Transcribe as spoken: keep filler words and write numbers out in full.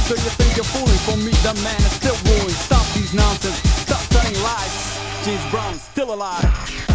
So you think you're fooling? For me, the man is still ruling. Stop these nonsense, stop telling lies. James Brown, still alive.